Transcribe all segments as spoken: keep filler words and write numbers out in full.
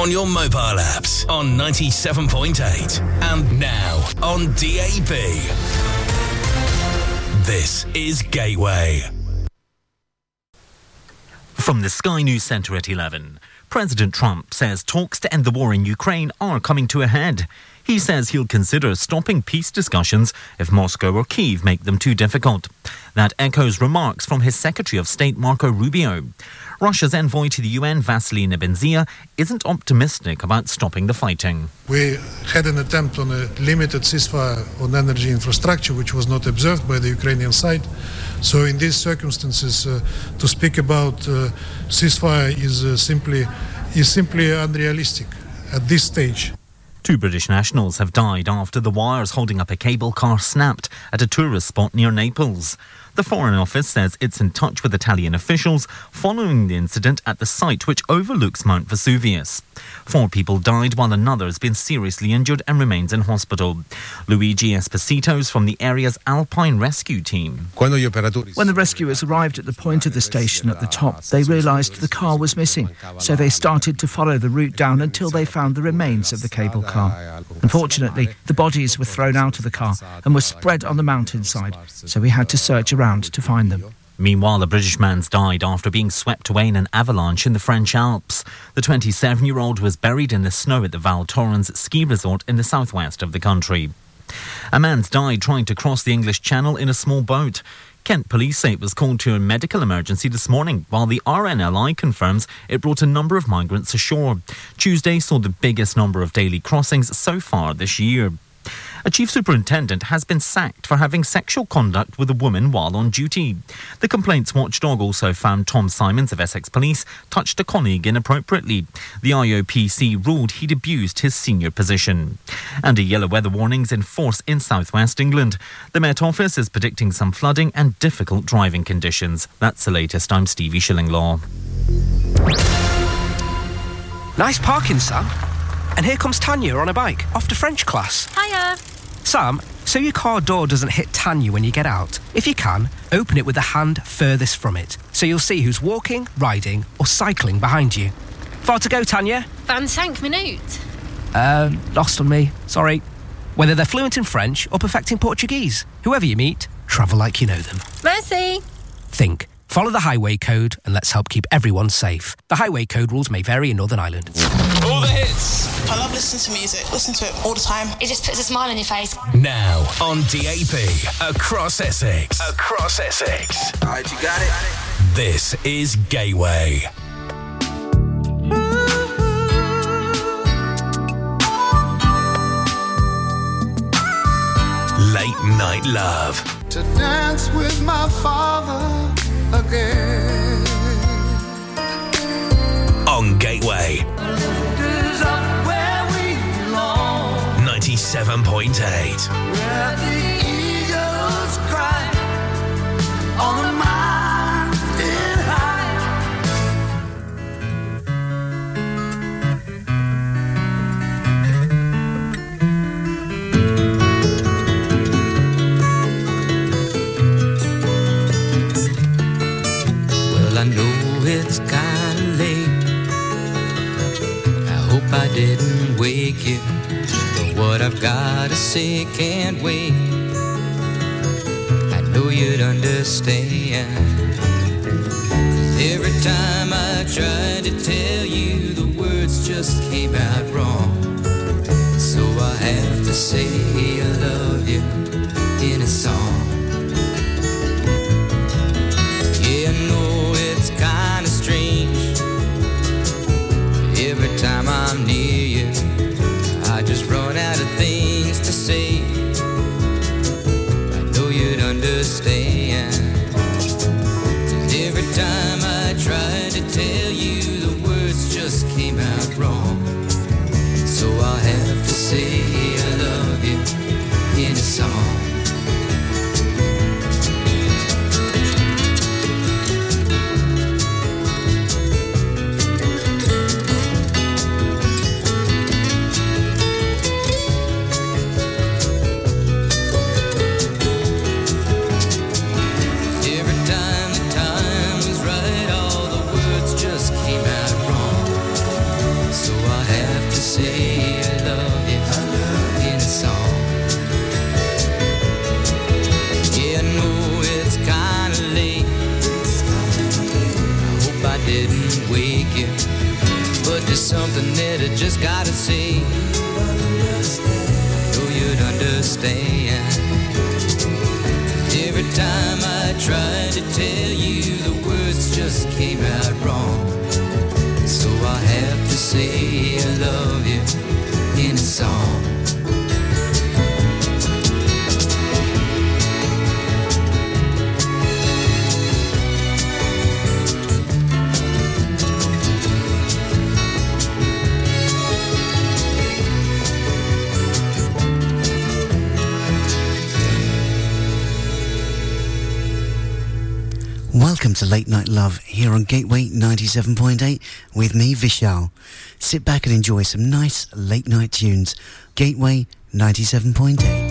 on your mobile apps on ninety-seven point eight and now on D A B. This is Gateway. From the Sky News Centre at eleven, President Trump says talks to end the war in Ukraine are coming to a head. He says he'll consider stopping peace discussions if Moscow or Kyiv make them too difficult. That echoes remarks from his Secretary of State Marco Rubio. Russia's envoy to the U N, Vasily Nebenzia, isn't optimistic about stopping the fighting. We had an attempt on a limited ceasefire on energy infrastructure, which was not observed by the Ukrainian side. So in these circumstances, uh, to speak about uh, ceasefire is uh, simply is simply unrealistic at this stage. Two British nationals have died after the wires holding up a cable car snapped at a tourist spot near Naples. The Foreign Office says it's in touch with Italian officials following the incident at the site which overlooks Mount Vesuvius. Four people died while another has been seriously injured and remains in hospital. Luigi Esposito is from the area's Alpine Rescue Team. When the rescuers arrived at the point of the station at the top, they realised the car was missing, so they started to follow the route down until they found the remains of the cable car. Unfortunately, the bodies were thrown out of the car and were spread on the mountainside, so we had to search around to find them. Meanwhile, a British man's died after being swept away in an avalanche in the French Alps. The twenty-seven-year-old was buried in the snow at the Val Thorens ski resort in the southwest of the country. A man's died trying to cross the English Channel in a small boat. Kent Police say it was called to a medical emergency this morning, while the R N L I confirms it brought a number of migrants ashore. Tuesday saw the biggest number of daily crossings so far this year. A chief superintendent has been sacked for having sexual conduct with a woman while on duty. The complaints watchdog also found Tom Simons of Essex Police touched a colleague inappropriately. The I O P C ruled he'd abused his senior position. And a yellow weather warning's in force in southwest England. The Met Office is predicting some flooding and difficult driving conditions. That's the latest. I'm Stevie Shillinglaw. Nice parking, Sam. And here comes Tanya on a bike, off to French class. Hiya. Sam, so your car door doesn't hit Tanya when you get out. If you can, open it with the hand furthest from it, so you'll see who's walking, riding or cycling behind you. Far to go, Tanya? vingt-cinq minutes. Uh, lost on me. Sorry. Whether they're fluent in French or perfecting Portuguese, whoever you meet, travel like you know them. Merci. Think. Follow the highway code and let's help keep everyone safe. The highway code rules may vary in Northern Ireland. All the hits. I love listening to music. Listen to it all the time. It just puts a smile on your face. Now on D A B, across Essex. Across Essex. All right, you got it. This is Gateway. Late Night Love. To dance with my father again. On Gateway. ninety-seven point eight. Where the eagles cry on the mountain high. Well, I know it's kind of late. I hope I didn't wake you. What I've got to say can't wait. I know you'd understand. 'Cause every time I tried to tell you, the words just came out wrong. So I have to say I love you in a song. Yeah, I know it's kind of strange. Every time I'm near you, I just run out of things to say. I know you'd understand. Till every time I tried to tell you, the words just came out wrong. So I'll have to say I love you in didn't wake you, but there's something that I just gotta say. Know you'd understand. Every time I tried to tell you, the words just came out wrong. So I have to say I love you in a song. Welcome to Late Night Love here on Gateway ninety-seven point eight with me, Vishal. Sit back and enjoy some nice late night tunes. Gateway ninety-seven point eight.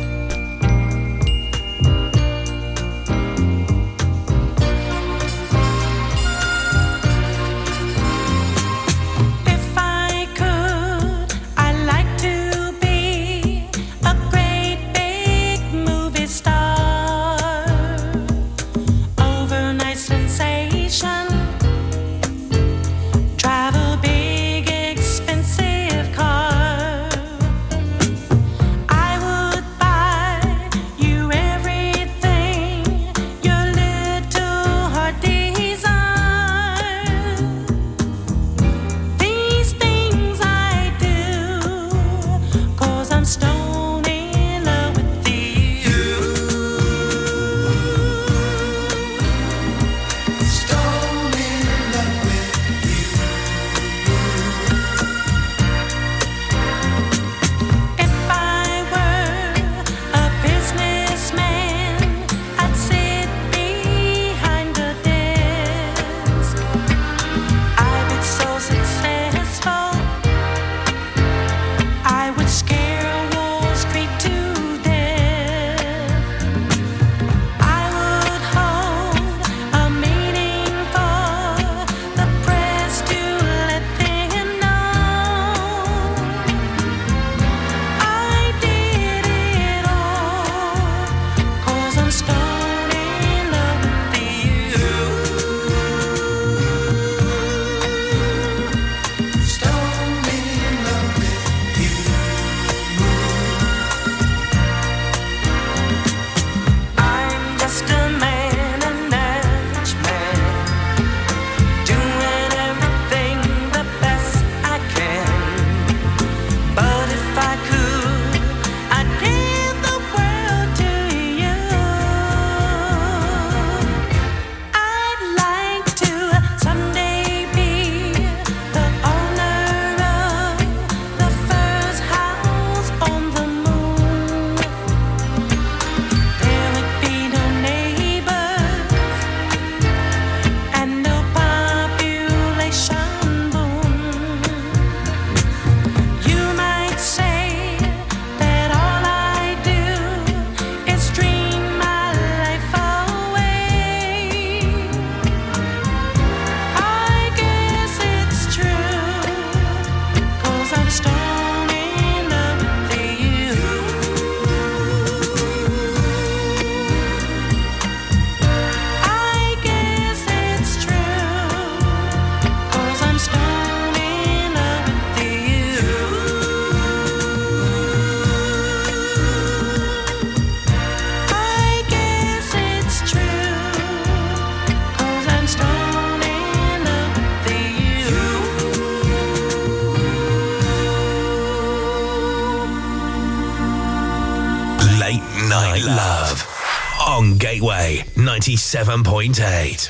Night Love on Gateway ninety-seven point eight.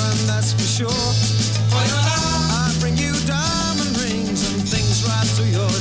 Sure. I bring you diamond rings and things right to your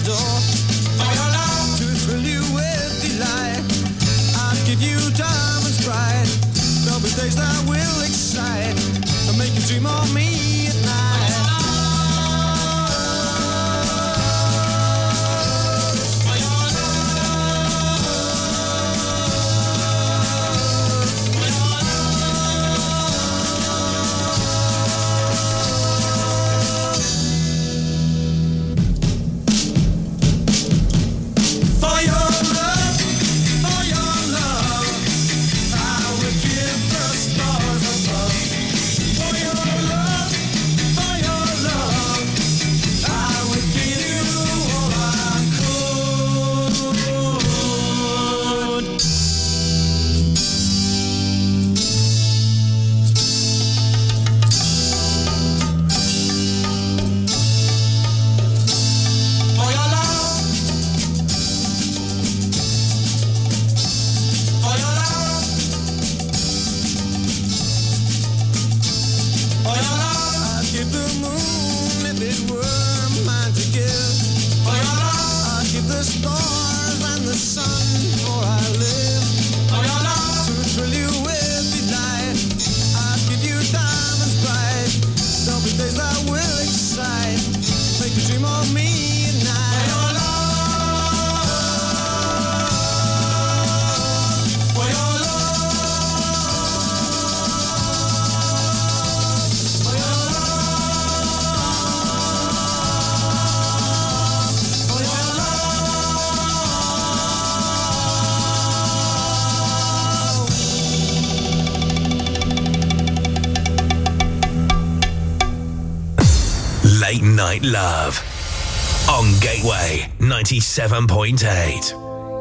Late Night Love on Gateway ninety-seven point eight.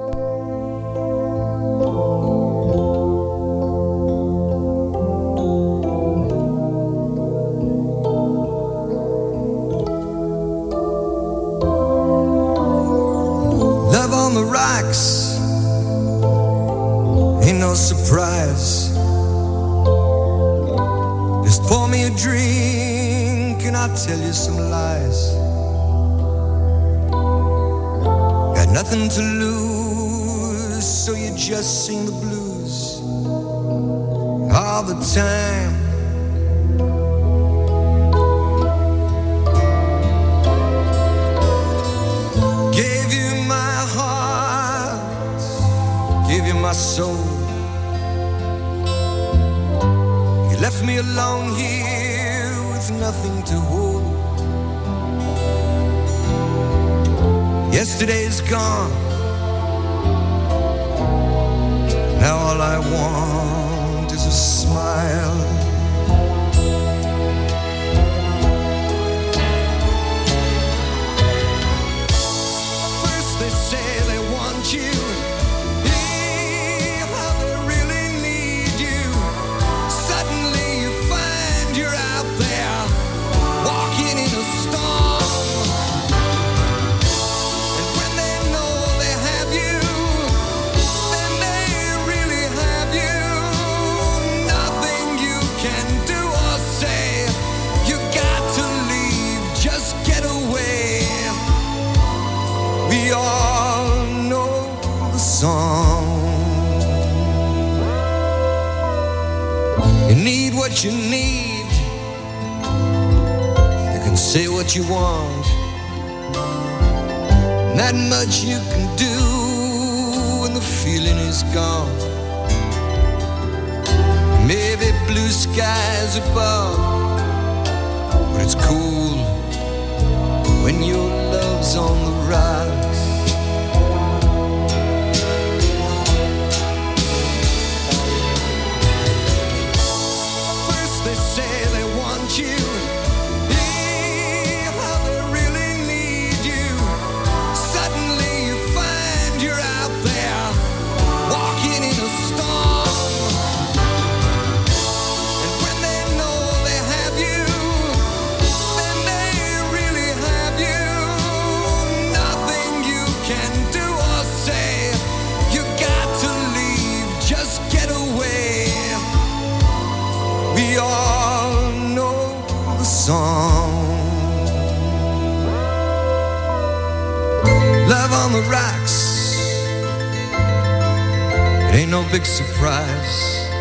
Love on the rocks, ain't no surprise. Just pour me a drink and I'll tell you some lies. Got nothing to lose, so you just sing the blues all the time. Gave you my heart, gave you my soul. You left me alone here with nothing to hold. Yesterday's gone, now all I want is a smile. First they say they want you, yeah, how they really need you. Suddenly you find you're out there, walking in a storm. And when they know they have you, then they really have you. Nothing you can do or say, you got to leave, just get away. We all know the song. You need what you need, you can say what you want. Not much you can do when the feeling is gone. Maybe blue skies above, but it's cool when your love's on the rise. First they say they want you, yeah, how they really need you. Suddenly you find you're out there, walking in a storm. And when they know they have you, then they really have you. Nothing you can do or say, you got to leave, just get away. We all know the song. Love on the rocks, it ain't no big surprise.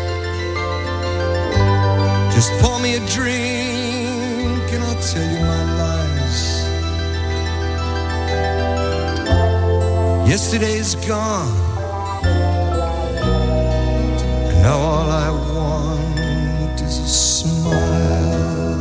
Just pour me a drink and I'll tell you my lies. Yesterday's gone, and now all I want is a smile.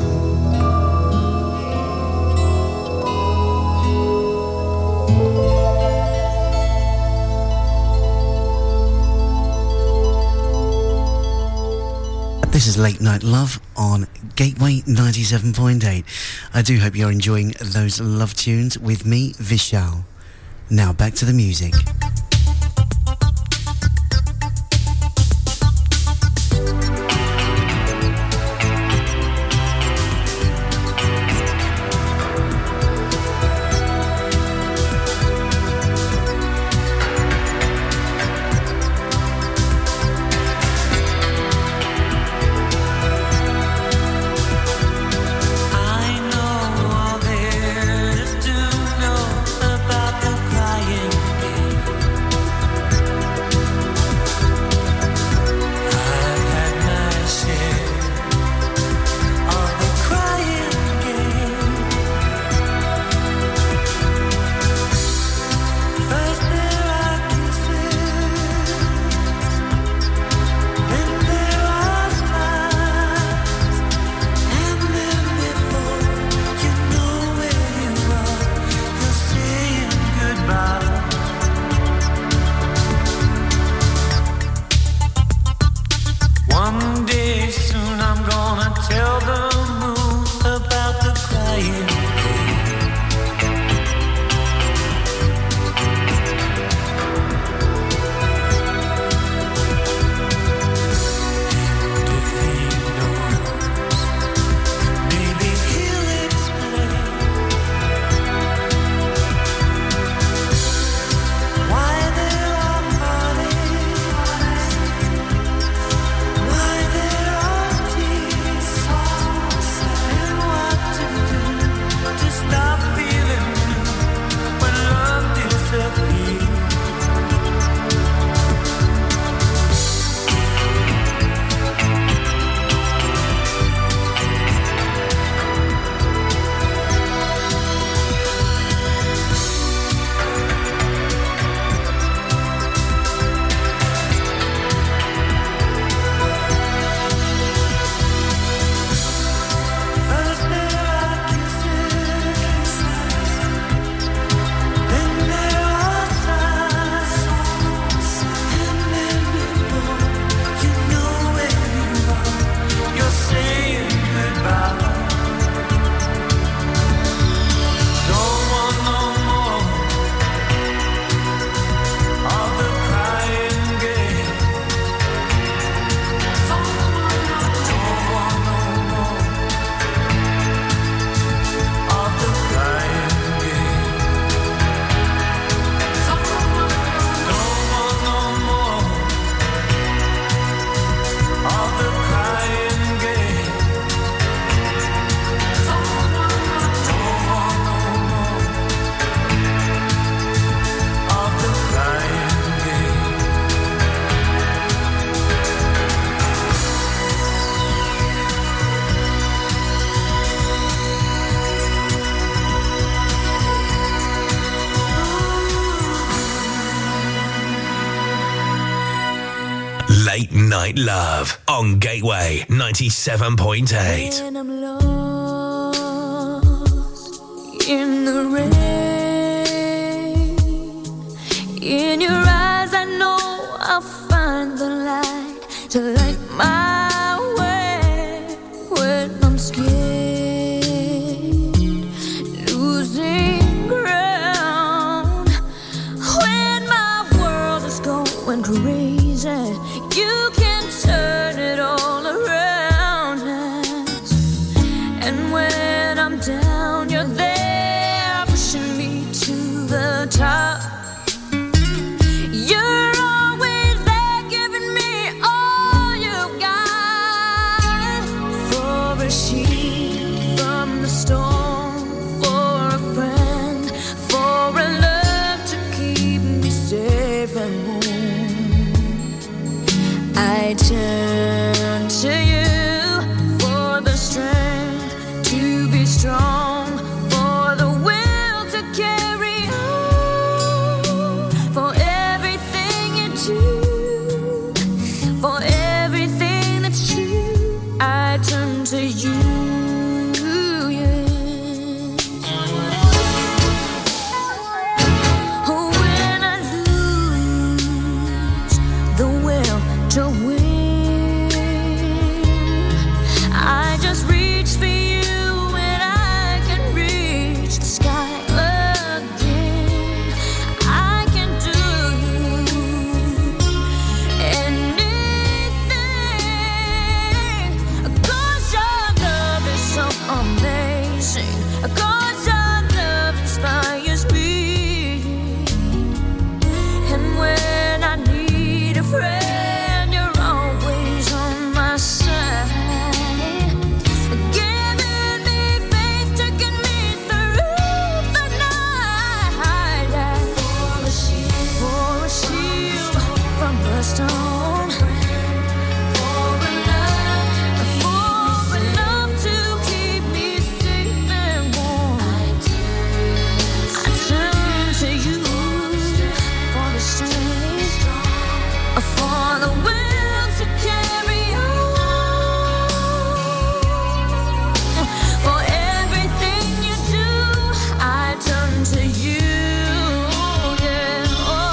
This is Late Night Love on Gateway ninety-seven point eight. I do hope you're enjoying those love tunes with me, Vishal. Now back to the music. I know all there is to know about the crying game. Late Night Love on Gateway ninety-seven point eight. When I'm lost in the rain, in your eyes I know I'll find the light to light my way. When I'm scared, losing ground, when my world is going crazy, you can turn it all around us. And when I'm down, you're there pushing me to the top. You're always there giving me all you got. For a shield from the storm, for a friend, for a love to keep me safe and warm, I turn to you for the strength to be strong, for the will to carry on, for everything you do, for everything that's true, I turn to you, yes. When I lose the will to win, I just reach for you and I can reach the sky again. I can do anything, 'cause your love is so amazing, 'cause your love inspires me. And when I need a friend, you're always on my side, giving me faith to get me through the night. For a shield, for a shield from the storm, for a love, for a love to keep me safe and warm, I turn to you for the strength, for the will to carry on, for everything you do, I turn to you, yeah. Oh,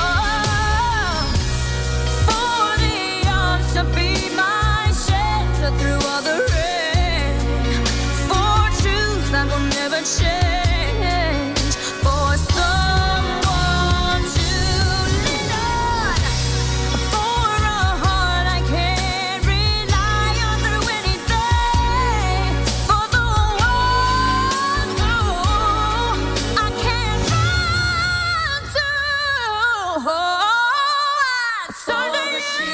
for the arms to be my shelter through all the rain, for truth that will never change, for someone to lean on, for a heart I can rely on through anything, for the one who I can run to. Oh, I turn to you.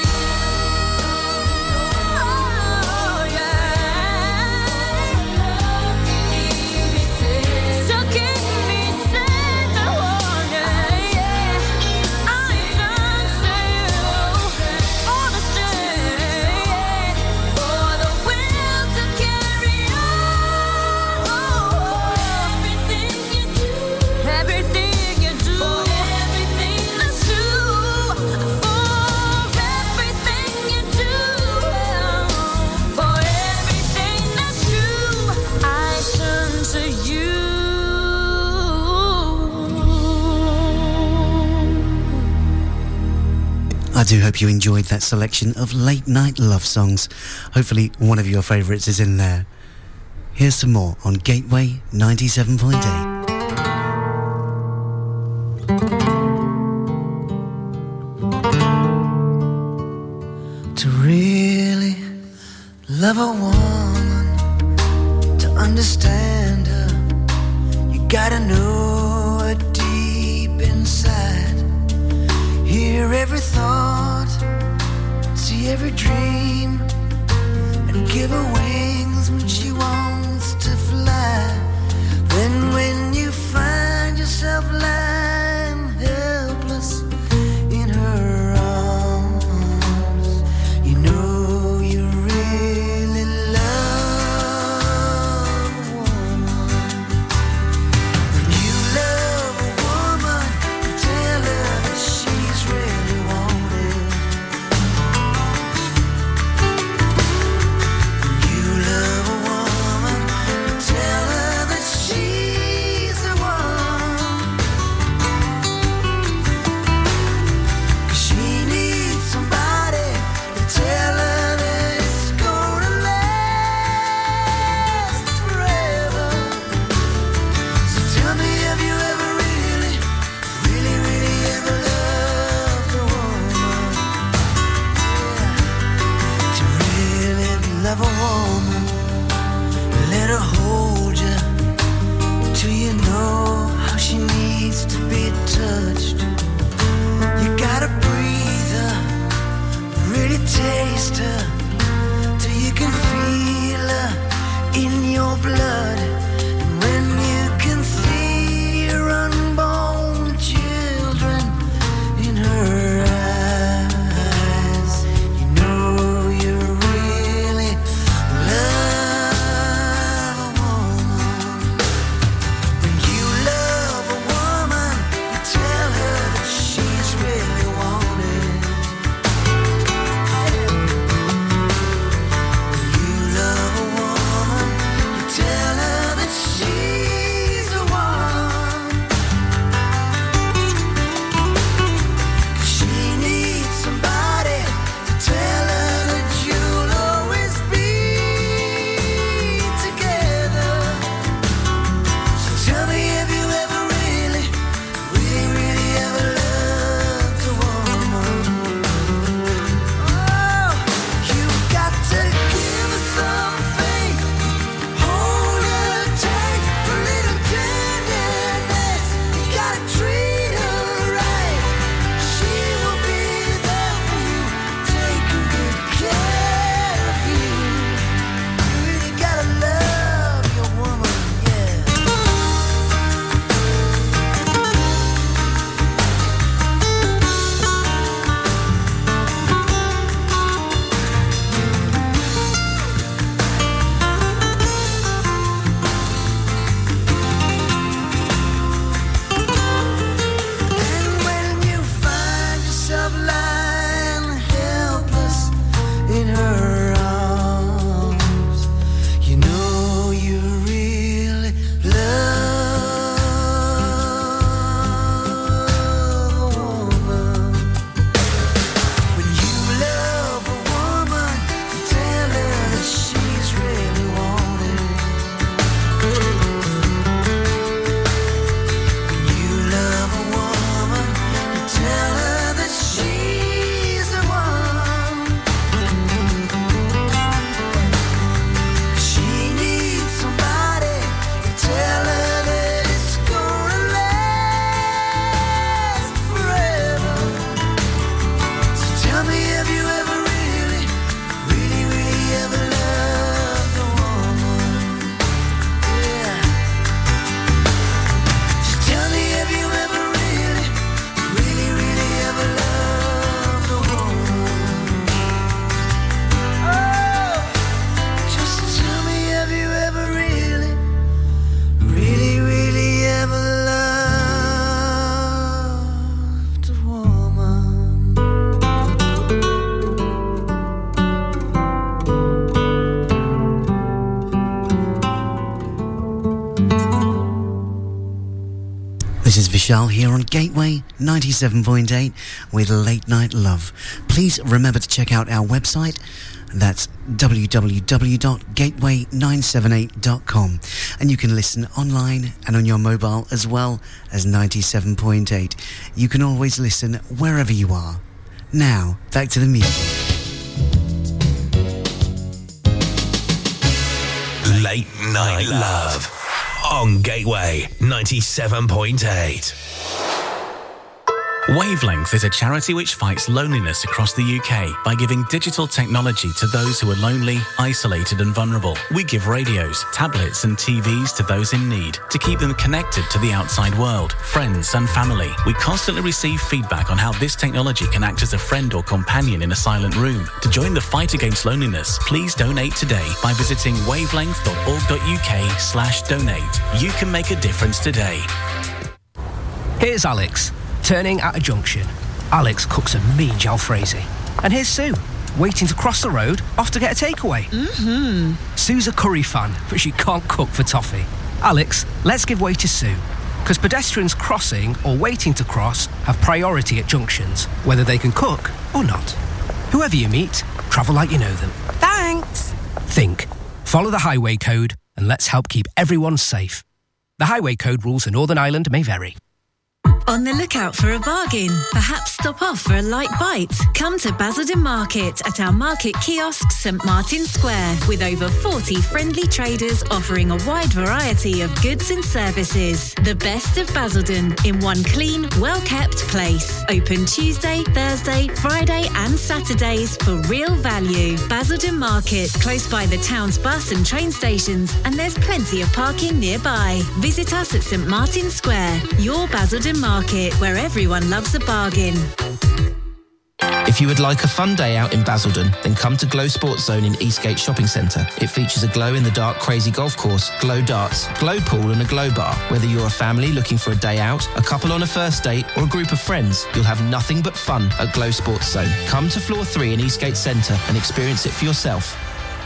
Oh, yeah. So keep me safe and warm, yeah, yeah. I turn to you for the strength, for the will to carry on. Everything you do, everything you do, for everything that's true, for everything you do, for everything that's true, I turn to you. I do hope you enjoyed that selection of late night love songs. Hopefully one of your favourites is in there. Here's some more on Gateway ninety-seven point eight. To really love a woman, to understand her, you gotta know her deep inside. Hear every thought, see every dream, and give her wings when she wants to fly. Then when you find yourself lying helpless in her arms, you know you really love a woman. When you love a woman, you tell her that she's really wanted. Vishal here on Gateway ninety-seven point eight with Late Night Love. Please remember to check out our website. That's w w w dot gateway nine seven eight dot com. And you can listen online and on your mobile as well as ninety-seven point eight. You can always listen wherever you are. Now, back to the music. Late Night Love on Gateway ninety-seven point eight. Wavelength is a charity which fights loneliness across the U K by giving digital technology to those who are lonely, isolated and vulnerable. We give radios, tablets and T Vs to those in need to keep them connected to the outside world, friends and family. We constantly receive feedback on how this technology can act as a friend or companion in a silent room. To join the fight against loneliness, please donate today by visiting wavelength dot org dot U K slash donate. You can make a difference today. Here's Alex. Turning at a junction, Alex cooks a mean jalfrezi. And here's Sue, waiting to cross the road, off to get a takeaway. Mm-hmm. Sue's a curry fan, but she can't cook for toffee. Alex, let's give way to Sue. Because pedestrians crossing or waiting to cross have priority at junctions, whether they can cook or not. Whoever you meet, travel like you know them. Thanks. Think. Follow the highway code and let's help keep everyone safe. The highway code rules for Northern Ireland may vary. On the lookout for a bargain? Perhaps stop off for a light bite? Come to Basildon Market at our market kiosk St Martin Square with over forty friendly traders offering a wide variety of goods and services. The best of Basildon in one clean, well-kept place. Open Tuesday, Thursday, Friday and Saturdays for real value. Basildon Market, close by the town's bus and train stations, and there's plenty of parking nearby. Visit us at St Martin Square, your Basildon Market. Market, where everyone loves a bargain. If you would like a fun day out in Basildon, then come to Glow Sports Zone in Eastgate Shopping Centre. It features a glow-in-the-dark crazy golf course, glow darts, glow pool and a glow bar. Whether you're a family looking for a day out, a couple on a first date or a group of friends, you'll have nothing but fun at Glow Sports Zone. Come to floor three in Eastgate Centre and experience it for yourself.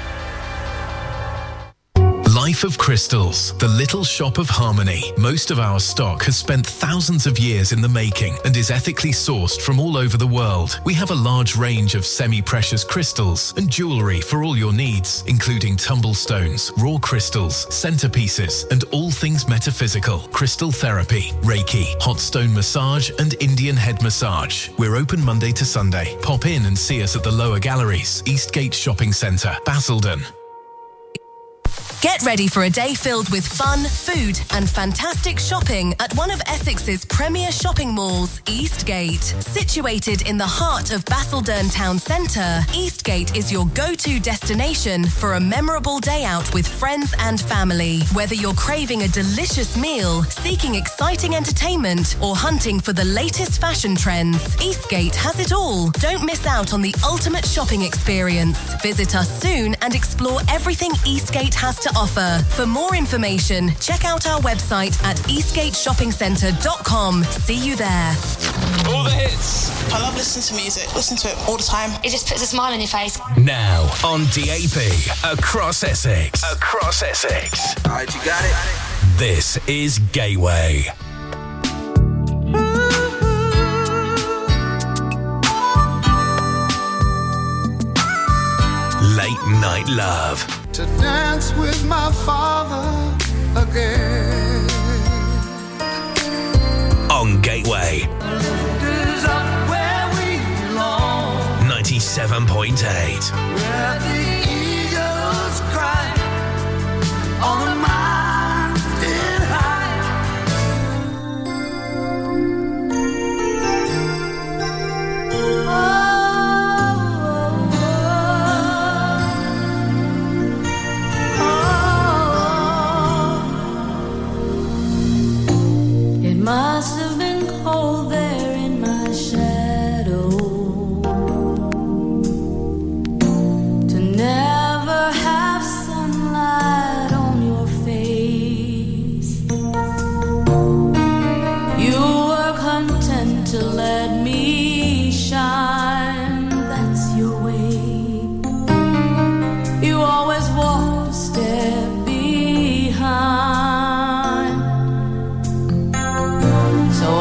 Life of Crystals, the little shop of harmony. Most of our stock has spent thousands of years in the making and is ethically sourced from all over the world. We have a large range of semi-precious crystals and jewellery for all your needs, including tumble stones, raw crystals, centerpieces, and all things metaphysical, crystal therapy, Reiki, hot stone massage, and Indian head massage. We're open Monday to Sunday. Pop in and see us at the lower galleries, Eastgate Shopping Centre, Basildon. Get ready for a day filled with fun, food and fantastic shopping at one of Essex's premier shopping malls, Eastgate. Situated in the heart of Basildon Town Centre, Eastgate is your go-to destination for a memorable day out with friends and family. Whether you're craving a delicious meal, seeking exciting entertainment or hunting for the latest fashion trends, Eastgate has it all. Don't miss out on the ultimate shopping experience. Visit us soon and explore everything Eastgate has to offer. For more information, check out our website at eastgate shopping centre dot com. See you there. All the hits. I love listening to music. Listen to it all the time. It just puts a smile on your face. Now on D A P across Essex. Across Essex. All right, you got it. This is Gateway. Late Night Love. To dance with my father again. On Gateway. ninety-seven point eight. Where the eagles cry on the mountain high. Oh. Must have been cold there in my shadow to never have sunlight on your face. You were content to let me shine, that's your way. You always walked a step behind. So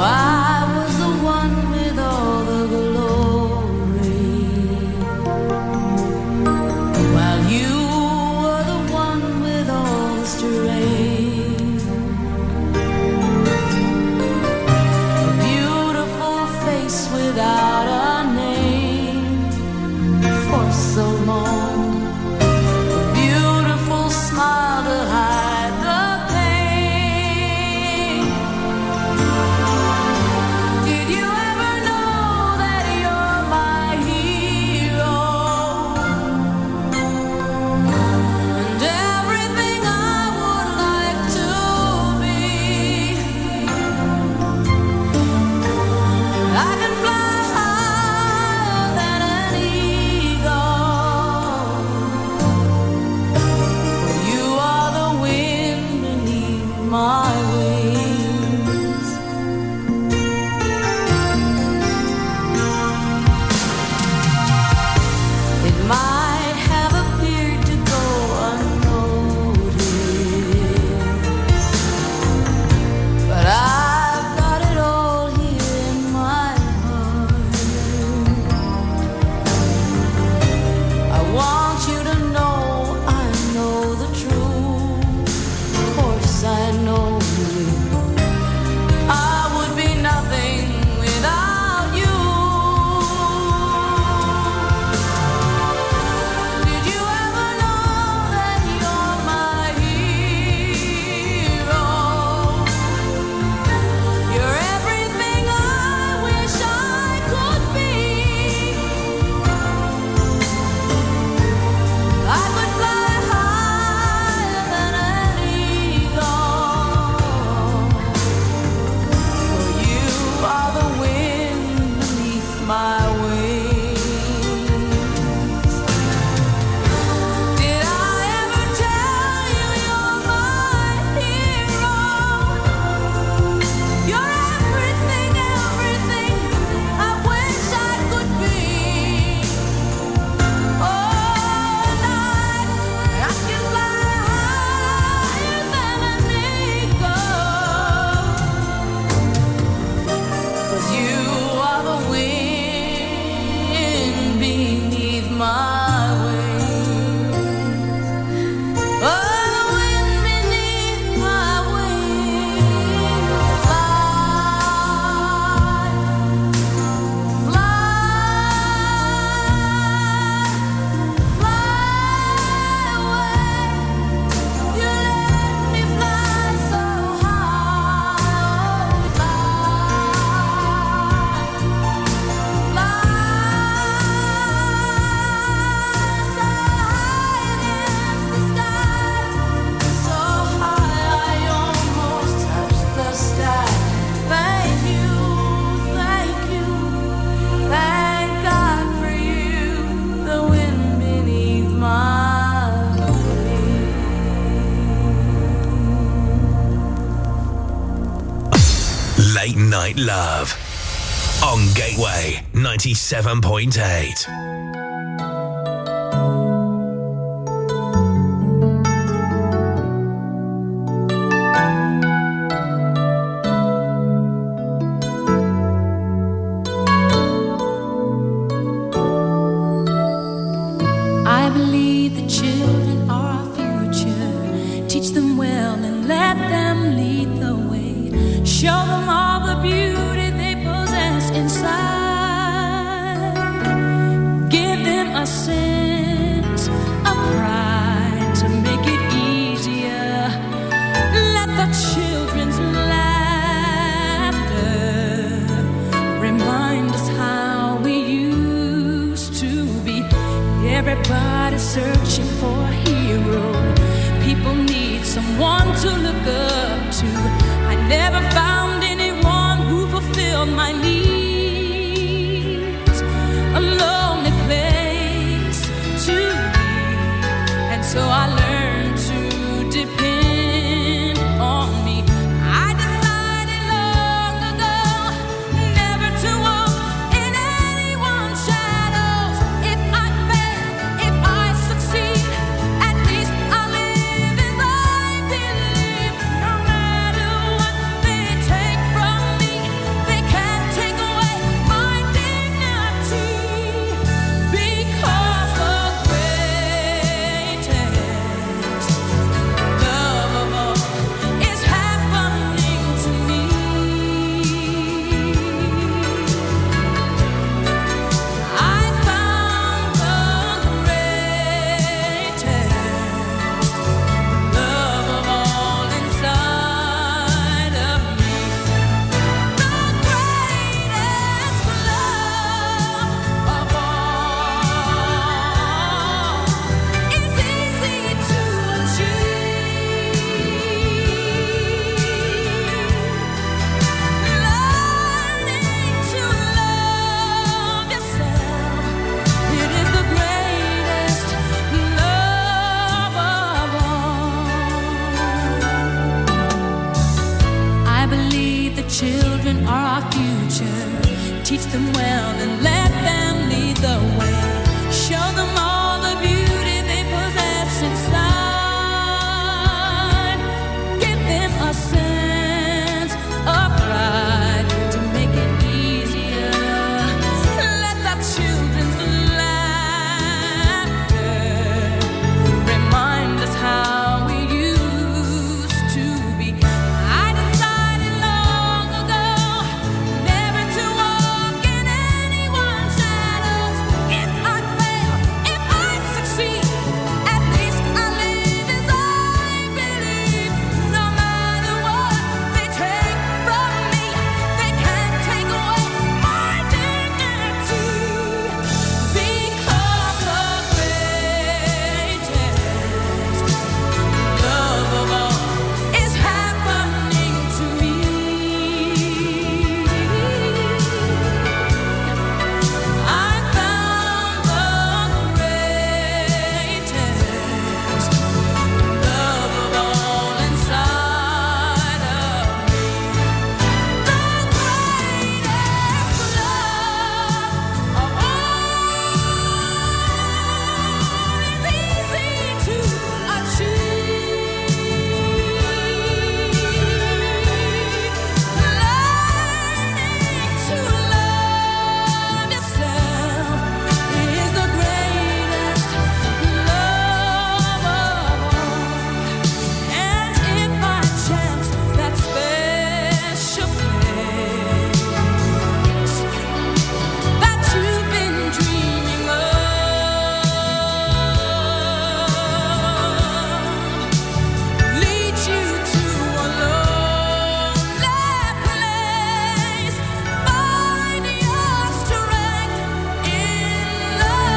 place without a name for so long. A beautiful smile to hide the pain. Did you ever know that you're my hero? And everything I would like to be. I can fly higher than an eagle. You are the wind beneath my wings. It might have appeared to go unnoticed, but I've got it all here in my heart. I want you to know I know the truth. Of course I know I would be nothing without you. Did you ever know that you're my hero? You're everything I wish I could be. I could fly higher than an eagle. For you are the wind beneath my wings. Did I ever tell you you're my hero? You're everything, everything I wish I could be. Oh, night I can fly higher than an eagle. 'Cause you are the wind beneath my wings. Oh, the wind beneath my wings. Fly, fly, fly away. You let me fly so high. Oh, fly, fly so high against the sky. So high I almost touch the sky. Thank you, thank you, thank God for you, the wind beneath my Late Night Love on Gateway ninety-seven point eight. I believe the children are our future. Teach them well and let them lead the way. Show them all the beauty they possess inside. Give them a sense of pride to make it easier. Let the children's laughter remind us how we used to be. Everybody's searching for a hero. People need someone to look up to. I never found anyone who fulfilled my needs. A lonely place to be. And so I learned to depend on me. I decided long ago never to walk in anyone's shadows. If I fail, if I succeed, at least I'll live as I believe. No matter what they take from me, they can't take them well and let them lead the way. Show them all the beauty they possess inside. Give them a sense of pride to make it easier. Let the children's laughter remind us how we used to be. I decided long ago never to walk in anyone's shadows. If I fail, if I succeed, at least I live as I believe. No matter what they take from me, they can't take away my dignity. Because the greatest love of all is happening to me. I found the greatest love of all inside of me. The greatest love of all is easy to achieve. Learning to love yourself is the greatest love of all. And if by chance that special place that you've been dreaming of leads you to a lonely place, find your strength in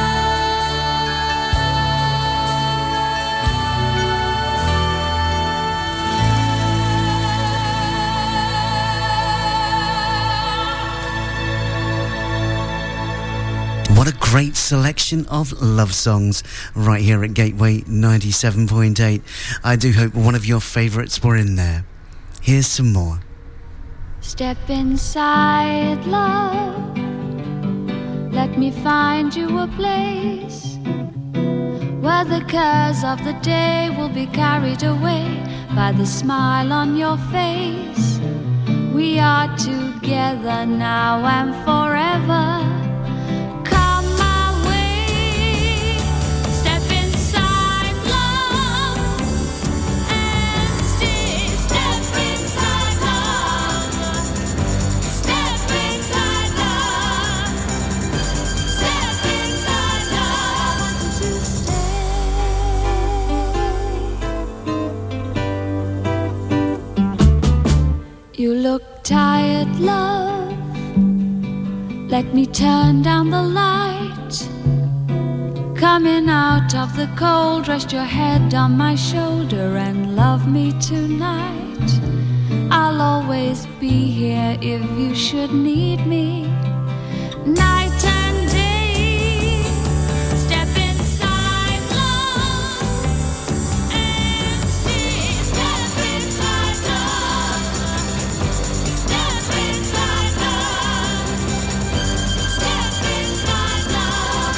What a great selection of love songs right here at Gateway ninety-seven point eight. I do hope one of your favourites were in there. Here's some more. Step inside, love. Let me find you a place where the cares of the day will be carried away by the smile on your face. We are together now and forever. Come my way. Step inside, love, and stay. Step inside, love. Step inside, love. Step inside, love. You look tired, love. Let me turn down the light. Coming out of the cold, rest your head on my shoulder and love me tonight. I'll always be here if you should need me. Night and day. Step inside, love, and stay. Step inside, love. Step inside, love. Step inside, love.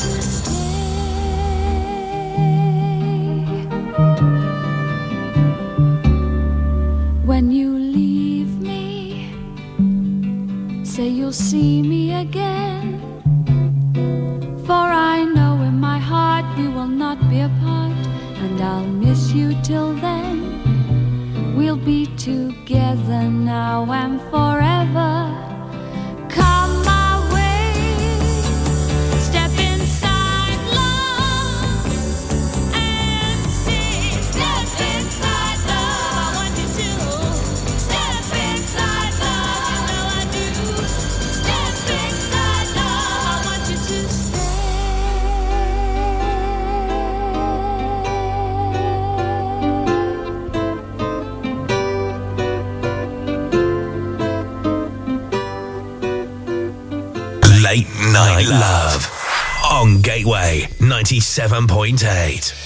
When you leave me, say you'll see me again. For I know in my heart we will not be apart, and I'll miss you till then. We'll be together now and forever. Come my way. Step inside, love, and stay. Step inside, love. I want you to step inside, love. You know I do. Step inside, love. I want you to Late Night Love on Gateway ninety-seven point eight.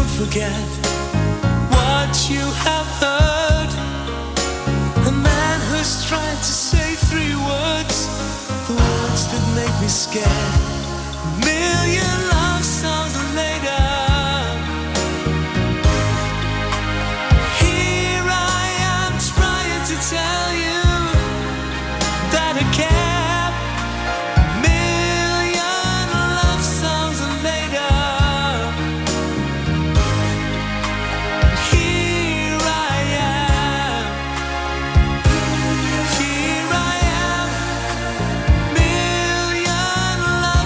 don't forget what you have heard. A man who's tried to say three words, the words that make me scared. A million love songs later, here I am trying to tell you that I care. Million love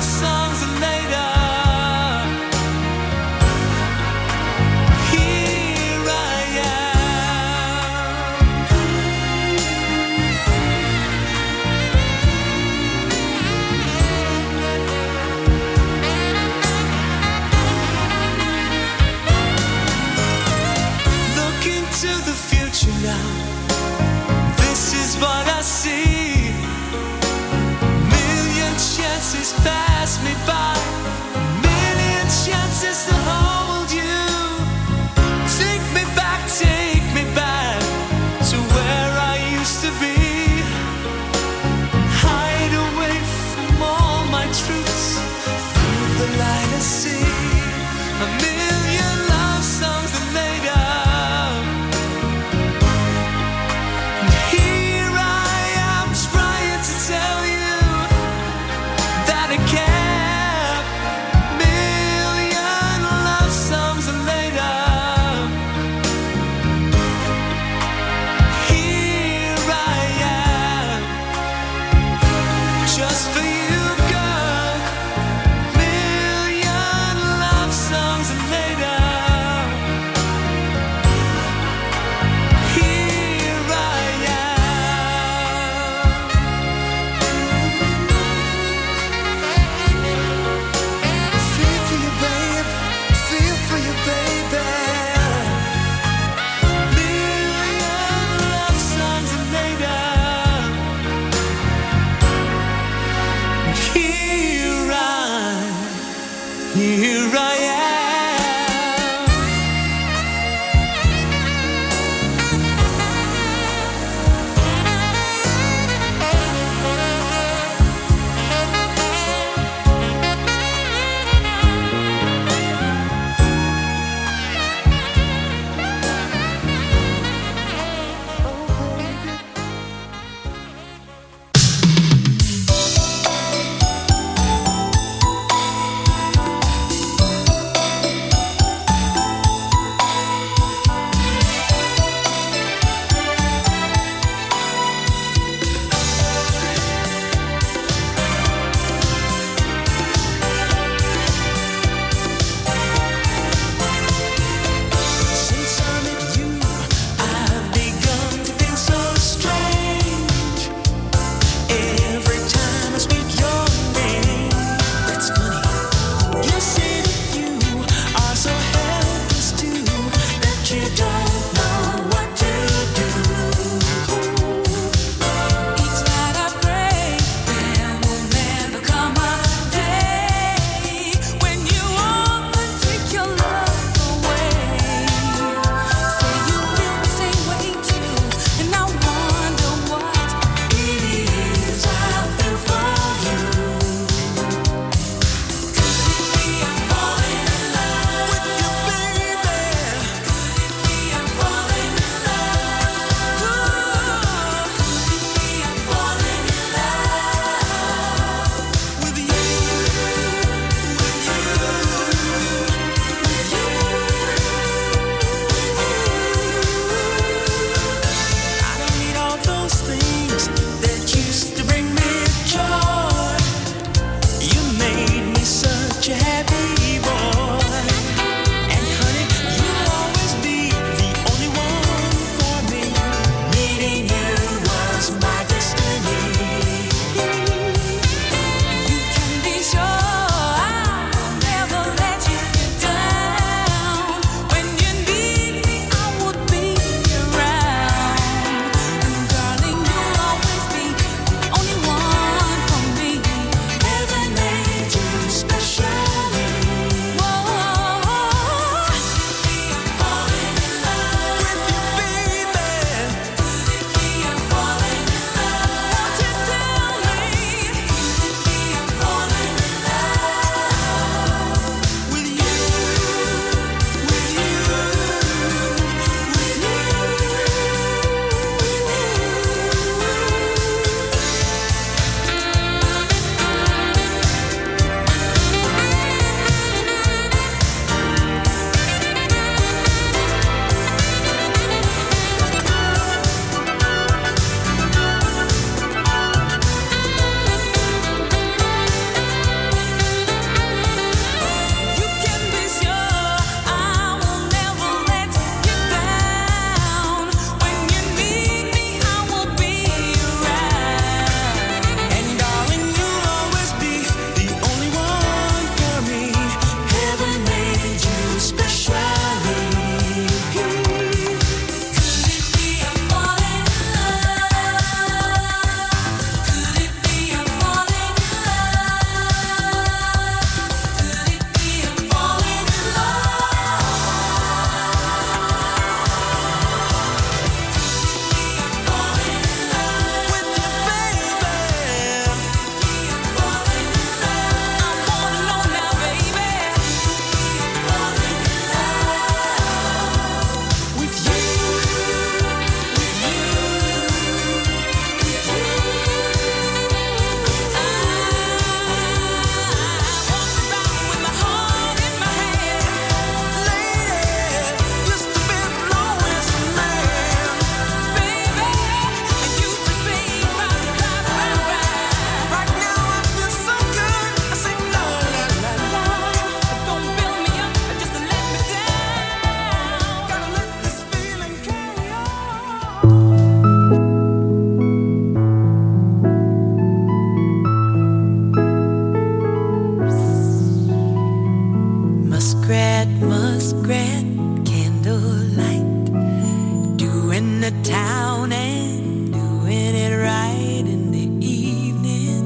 at Muskrat candlelight, doing the town and doing it right in the evening.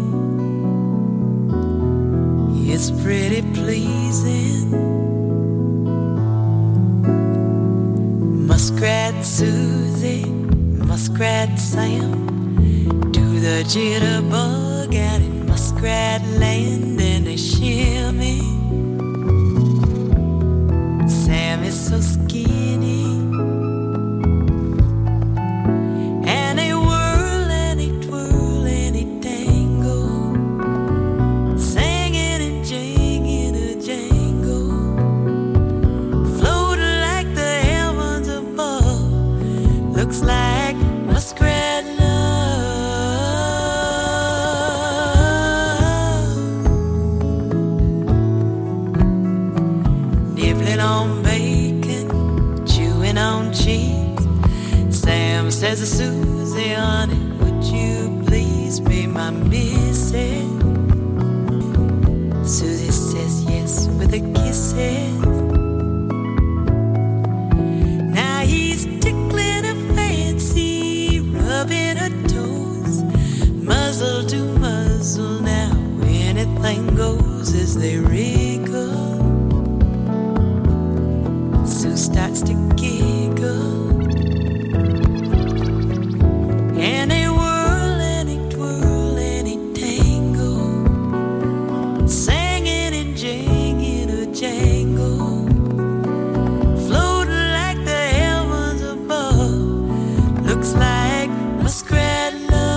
It's pretty pleasing. Muskrat Susie, Muskrat Sam, do the jitterbug out in Muskrat Land and they shimmy. Sam is so skinny, and they whirl and they twirl and they tangle, singing and jinging a jangle, floating like the heavens above. Looks like muskrat love. Nibbling on bacon, chewing on cheese. Sam says to Susie, honey, would you please be my missus? Susie says yes with a kisses. Now he's tickling her fancy, rubbing her toes, muzzle to muzzle. Now anything goes as they wriggle. Sue starts to giggle, and they whirl and they twirl and they tangle, singing and jinging a jangle, floating like the heavens above. Looks like muskrat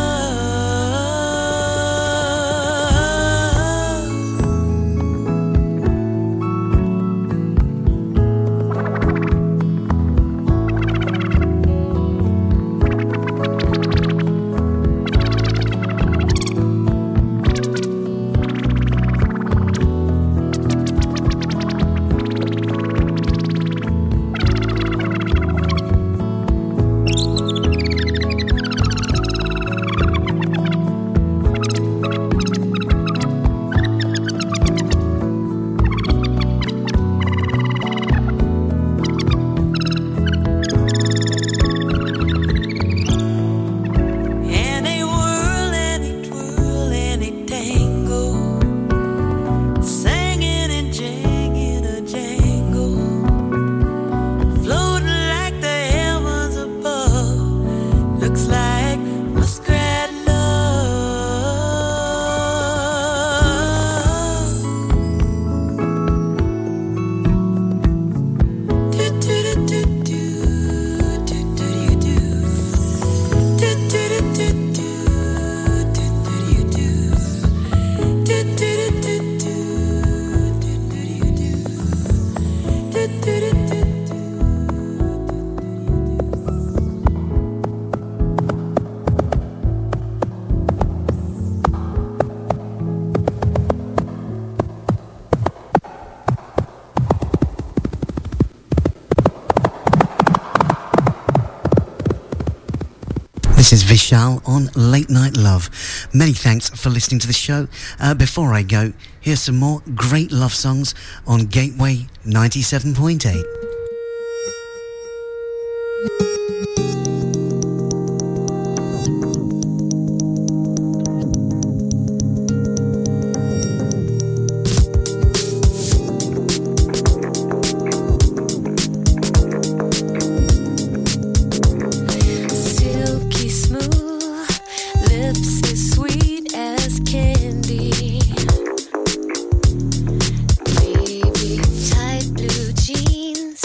and they whirl and they twirl and they tangle, singing and jinging a jangle, floating like the heavens above. Looks like muskrat love. Do do do do do do do do. Do do do do do do do do. Do do do do do do do do. Do do do do. This is Vishal on Late Night Love. Many thanks for listening to the show. Uh, before I go, here's some more great love songs on Gateway ninety-seven point eight. Silky smooth, lips as sweet as candy. Baby, tight blue jeans,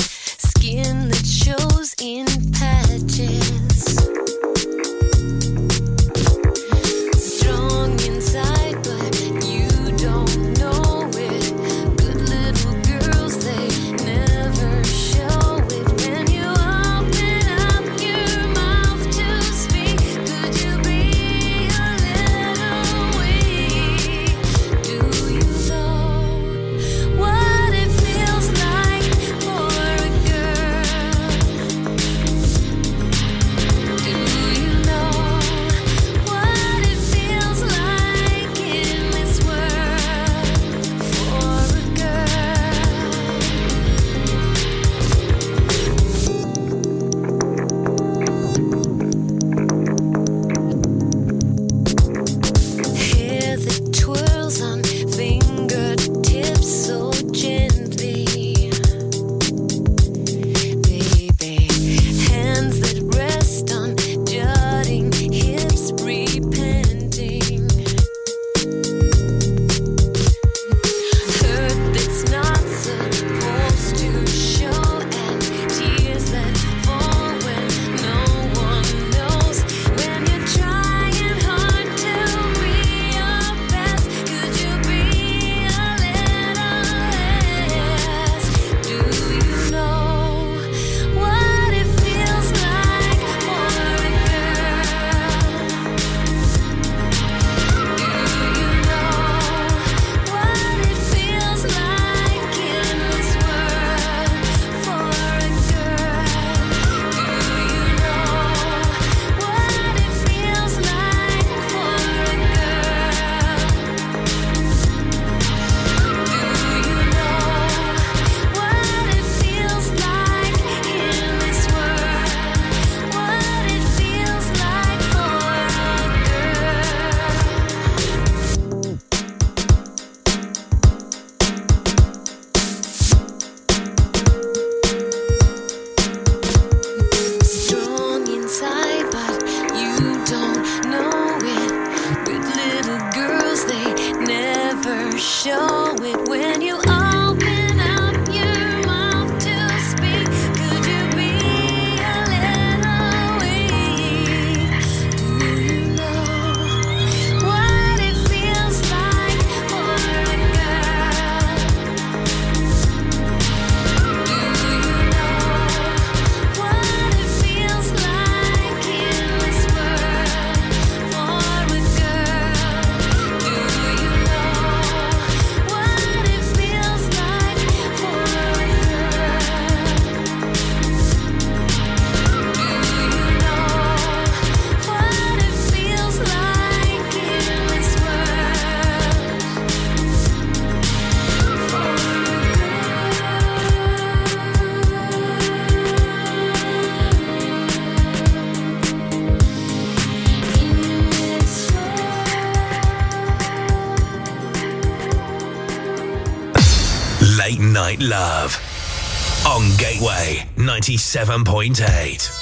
Late Night Love on Gateway ninety-seven point eight.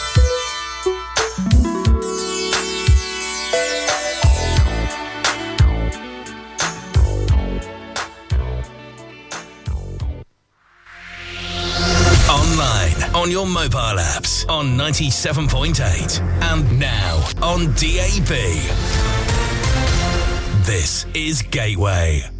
Online, on your mobile apps, on ninety-seven point eight, and now on D A B. This is Gateway.